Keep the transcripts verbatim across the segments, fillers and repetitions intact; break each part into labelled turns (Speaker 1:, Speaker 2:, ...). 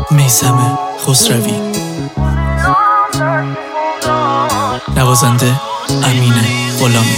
Speaker 1: میثم خسروی، نوازنده امین غلامی.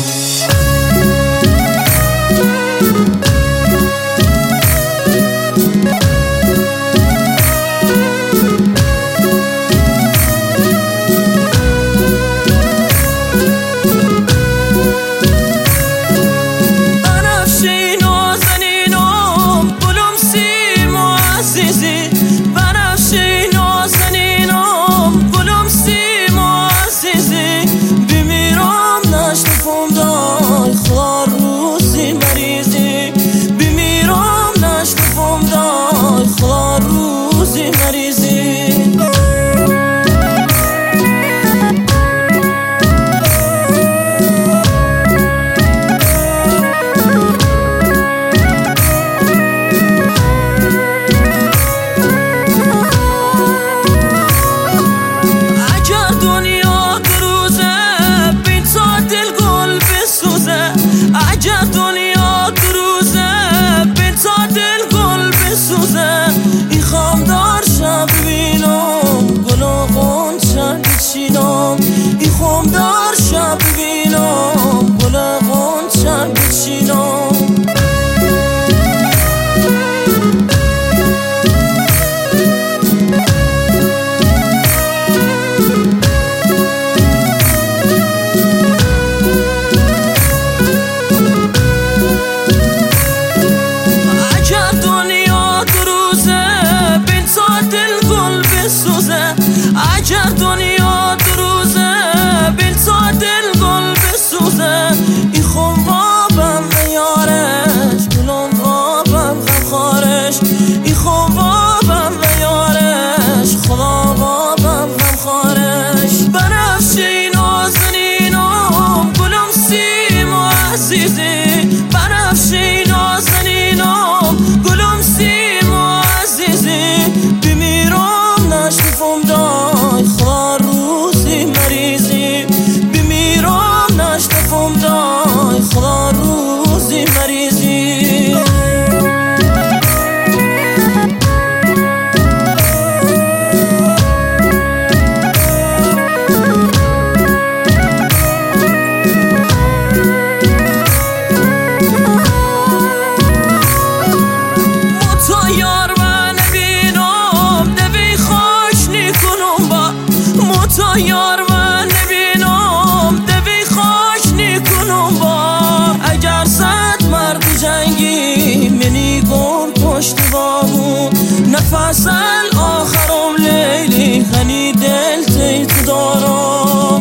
Speaker 2: ای خم دار شب ببینم گل غنچه بچینم اگر دنیا دو روزه بین تا دل گل بسوزه، اگر دنیا دو روزه بین تا دل گل بسوزه، ای خم وابم نیارش گلم وابم غم خارش، ای خم وابم نیارش خدا وابم غم خارش. بنفشه نازنینم گلم سیم و عزیزی، بنفشه نازنینم گلم سیم و عزیزی، بمیرم نشنفم دای خدا روزی مریضی، بمیرم نشنفم دای خدا روزی مریضی. یار من نبینم دوی خوش نیکنم با، اگر صد مرد جنگی منی گم پشت بامون، نفس آخرم لیلی غنی دل تیت دارم.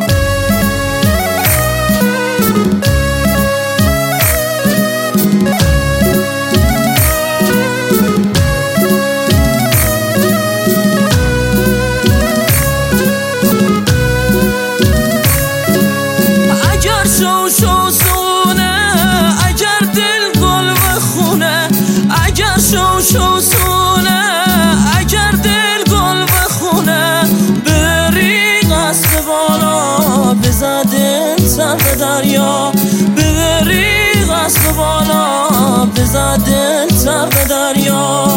Speaker 2: شو شو سونه اگر دل گل بخونه، اگر شو شو سونه اگر دل گل بخونه، بری قصد بالا بزدن سر دریا، بری قصد بالا بزدن سر دریا.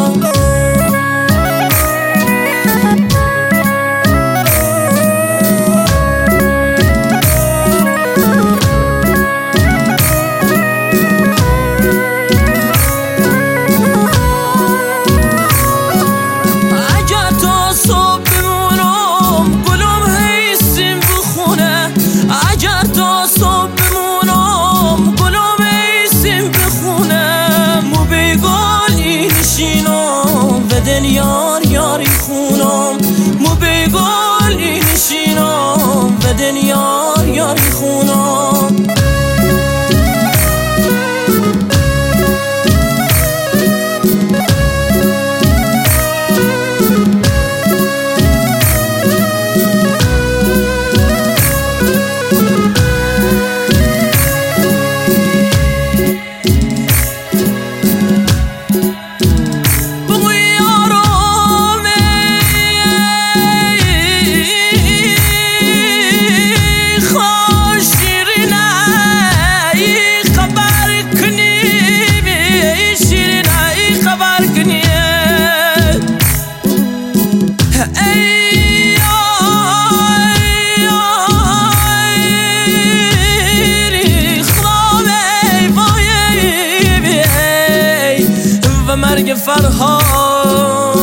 Speaker 2: یار یاری خونم مو بگل این نشینم بدن یار یاری خونم. Shiri برگ فرهاد